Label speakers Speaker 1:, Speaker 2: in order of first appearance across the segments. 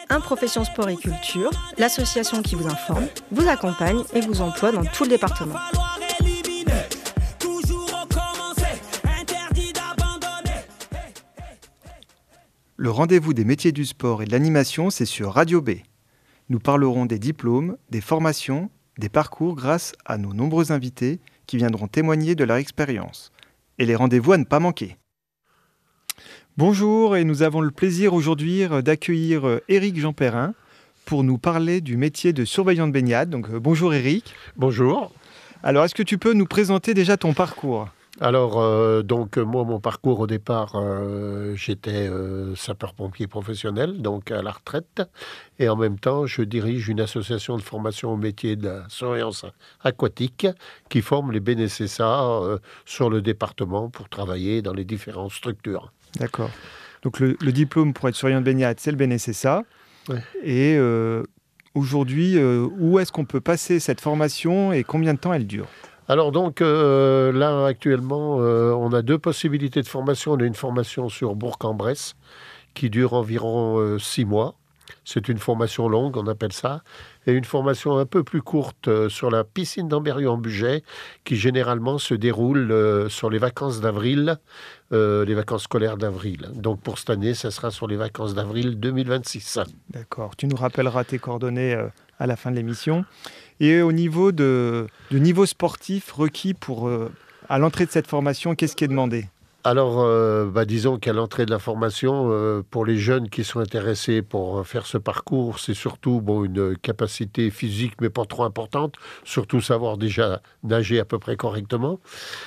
Speaker 1: Un Profession Sport et Culture, l'association qui vous informe, vous accompagne et vous emploie dans tout le département.
Speaker 2: Le rendez-vous des métiers du sport et de l'animation, c'est sur Radio B. Nous parlerons des diplômes, des formations, des parcours grâce à nos nombreux invités qui viendront témoigner de leur expérience. Et les rendez-vous à ne pas manquer. Bonjour, et nous avons le plaisir aujourd'hui d'accueillir Éric Jean-Perrin pour nous parler du métier de surveillant de baignade. Donc bonjour Éric.
Speaker 3: Bonjour.
Speaker 2: Alors est-ce que tu peux nous présenter déjà ton parcours ?
Speaker 3: Alors, moi, mon parcours au départ, j'étais sapeur-pompier professionnel, donc à la retraite. Et en même temps, je dirige une association de formation au métier de la surveillance aquatique qui forme les BNSSA sur le département pour travailler dans les différentes structures.
Speaker 2: D'accord. Donc le diplôme pour être surveillant de baignade, c'est le BNSSA. Ouais. Et aujourd'hui, où est-ce qu'on peut passer cette formation et combien de temps elle dure ?
Speaker 3: Alors donc là actuellement on a deux possibilités de formation. On a une formation sur Bourg-en-Bresse qui dure environ 6 mois. C'est une formation longue, on appelle ça. Et une formation un peu plus courte sur la piscine d'Ambérieu-en-Bugey qui généralement se déroule sur les vacances d'avril, les vacances scolaires d'avril. Donc pour cette année, ça sera sur les vacances d'avril 2026.
Speaker 2: D'accord. Tu nous rappelleras tes coordonnées à la fin de l'émission. Et au niveau du niveau sportif requis à l'entrée de cette formation, qu'est-ce qui est demandé ?
Speaker 3: Alors, disons qu'à l'entrée de la formation, pour les jeunes qui sont intéressés pour faire ce parcours, c'est surtout une capacité physique, mais pas trop importante, surtout savoir déjà nager à peu près correctement.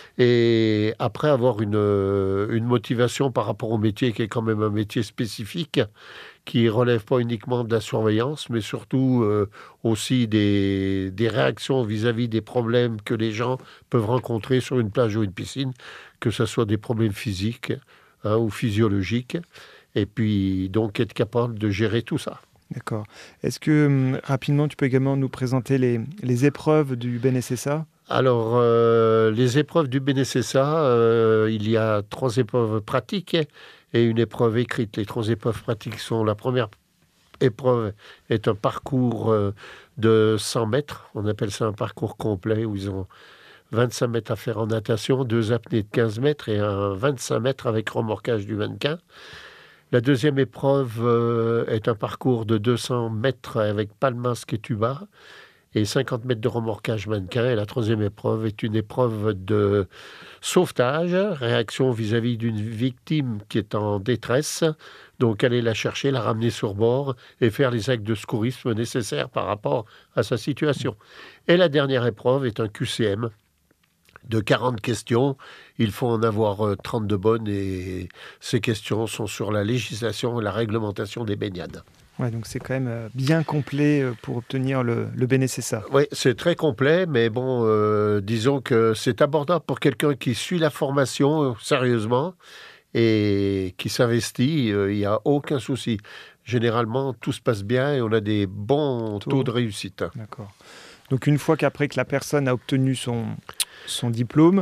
Speaker 3: Et après, avoir une motivation par rapport au métier, qui est quand même un métier spécifique, qui ne relève pas uniquement de la surveillance, mais surtout aussi des réactions vis-à-vis des problèmes que les gens peuvent rencontrer sur une plage ou une piscine, que ce soit des problèmes physiques ou physiologiques, et puis donc être capable de gérer tout ça.
Speaker 2: D'accord. Est-ce que rapidement, tu peux également nous présenter les épreuves du BNSSA ?
Speaker 3: Alors, les épreuves du BNSSA, il y a 3 épreuves pratiques et une épreuve écrite. Les 3 épreuves pratiques sont: la première épreuve est un parcours de 100 mètres. On appelle ça un parcours complet où ils ont 25 mètres à faire en natation, 2 apnées de 15 mètres et un 25 mètres avec remorquage du mannequin. La deuxième épreuve est un parcours de 200 mètres avec palmasque et tuba et 50 mètres de remorquage mannequin. Et la troisième épreuve est une épreuve de sauvetage, réaction vis-à-vis d'une victime qui est en détresse. Donc aller la chercher, la ramener sur bord et faire les actes de secourisme nécessaires par rapport à sa situation. Et la dernière épreuve est un QCM de 40 questions. Il faut en avoir 30 de bonnes et ces questions sont sur la législation et la réglementation des baignades.
Speaker 2: Ouais, donc c'est quand même bien complet pour obtenir le BNSSA.
Speaker 3: Oui, c'est très complet, mais disons que c'est abordable pour quelqu'un qui suit la formation sérieusement et qui s'investit. Il n'y a aucun souci. Généralement, tout se passe bien et on a des bons taux de réussite.
Speaker 2: D'accord. Donc une fois qu'après que la personne a obtenu son diplôme,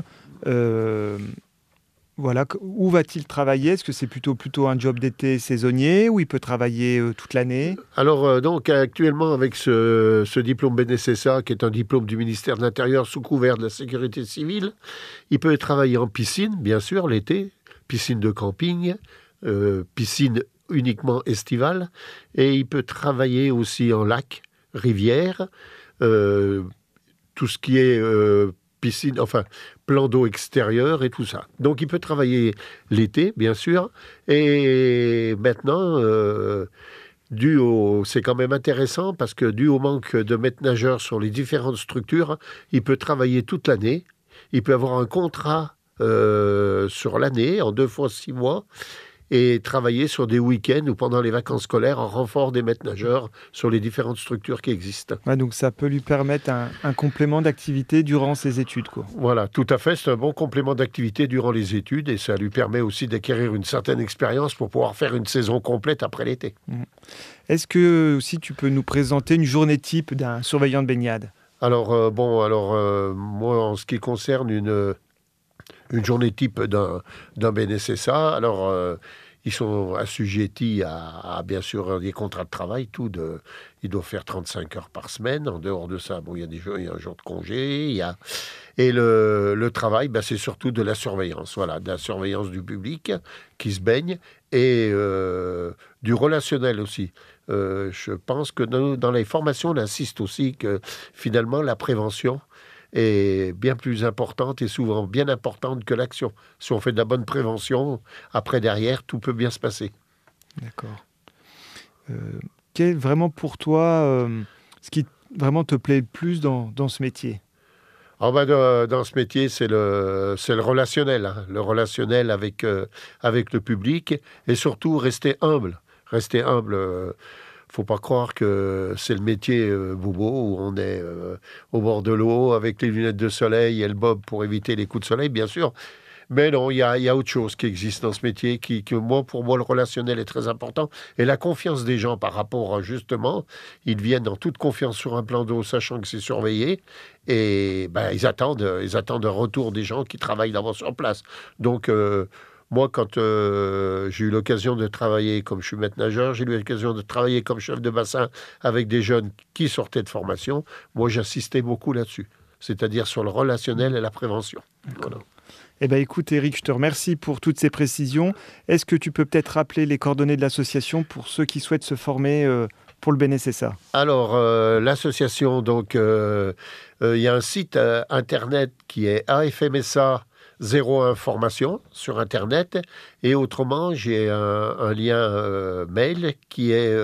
Speaker 2: où va-t-il travailler ? Est-ce que c'est plutôt un job d'été saisonnier ou il peut travailler toute l'année ?
Speaker 3: Alors donc actuellement avec ce diplôme BNSSA qui est un diplôme du ministère de l'Intérieur sous couvert de la sécurité civile, il peut travailler en piscine bien sûr l'été, piscine de camping, piscine uniquement estivale, et il peut travailler aussi en lac, rivière, tout ce qui est piscine, plan d'eau extérieur et tout ça. Donc il peut travailler l'été, bien sûr, et maintenant, c'est quand même intéressant parce que dû au manque de maîtres nageurs sur les différentes structures, il peut travailler toute l'année, il peut avoir un contrat sur l'année, en 2 fois 6 mois, et travailler sur des week-ends ou pendant les vacances scolaires en renfort des maîtres nageurs sur les différentes structures qui existent.
Speaker 2: Ouais, donc ça peut lui permettre un complément d'activité durant ses études, quoi.
Speaker 3: Voilà, tout à fait, c'est un bon complément d'activité durant les études et ça lui permet aussi d'acquérir une certaine expérience pour pouvoir faire une saison complète après l'été.
Speaker 2: Est-ce que aussi tu peux nous présenter une journée type d'un surveillant de baignade ?
Speaker 3: Alors, moi, en ce qui concerne une journée type d'un BNSSA, alors ils sont assujettis à bien sûr des contrats de travail, ils doivent faire 35 heures par semaine. En dehors de ça, bon, il y a un jour de congé, et le travail, c'est surtout de la surveillance, voilà, de la surveillance du public qui se baigne, et du relationnel aussi. Je pense que dans les formations, on insiste aussi que finalement la prévention est bien plus importante et souvent bien importante que l'action. Si on fait de la bonne prévention, après derrière, tout peut bien se passer.
Speaker 2: D'accord. Quel est vraiment pour toi ce qui vraiment te plaît le plus dans ce métier ?
Speaker 3: Dans ce métier, c'est le relationnel, hein. Le relationnel avec le public, et surtout rester humble. Rester humble. Faut pas croire que c'est le métier bobo où on est au bord de l'eau avec les lunettes de soleil et le bob pour éviter les coups de soleil, bien sûr. Mais non, il y a autre chose qui existe dans ce métier pour moi, le relationnel est très important. Et la confiance des gens par rapport, justement, ils viennent en toute confiance sur un plan d'eau, sachant que c'est surveillé. Et ils attendent un retour des gens qui travaillent d'abord sur place. Donc, moi, quand j'ai eu l'occasion de travailler comme je suis maître nageur, j'ai eu l'occasion de travailler comme chef de bassin avec des jeunes qui sortaient de formation. Moi, j'insistais beaucoup là-dessus, c'est-à-dire sur le relationnel et la prévention. Voilà.
Speaker 2: Eh bien, écoute, Eric, je te remercie pour toutes ces précisions. Est-ce que tu peux peut-être rappeler les coordonnées de l'association pour ceux qui souhaitent se former pour le BNSSA ?
Speaker 3: Alors, l'association, donc, il y a un site internet qui est AFMSA 01 formation sur internet, et autrement, j'ai un lien mail qui est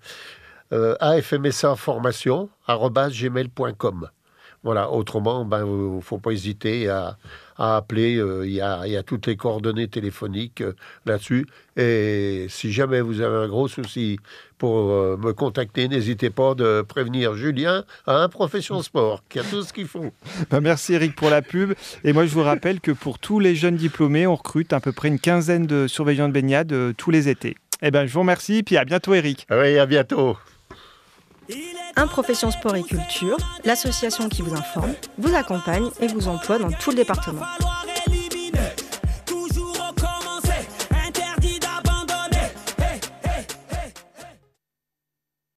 Speaker 3: afmsaformation@gmail.com. Voilà, autrement, il ne faut pas hésiter à appeler. Il y a toutes les coordonnées téléphoniques là-dessus. Et si jamais vous avez un gros souci pour me contacter, n'hésitez pas de prévenir Julien à un Profession Sport, qui a tout ce qu'il faut.
Speaker 2: Merci Eric pour la pub. Et moi, je vous rappelle que pour tous les jeunes diplômés, on recrute à peu près une quinzaine de surveillants de baignade tous les étés. Je vous remercie, puis à bientôt Eric.
Speaker 3: Oui, à bientôt.
Speaker 1: Un Profession Sport et Culture, l'association qui vous informe, vous accompagne et vous emploie dans tout le département.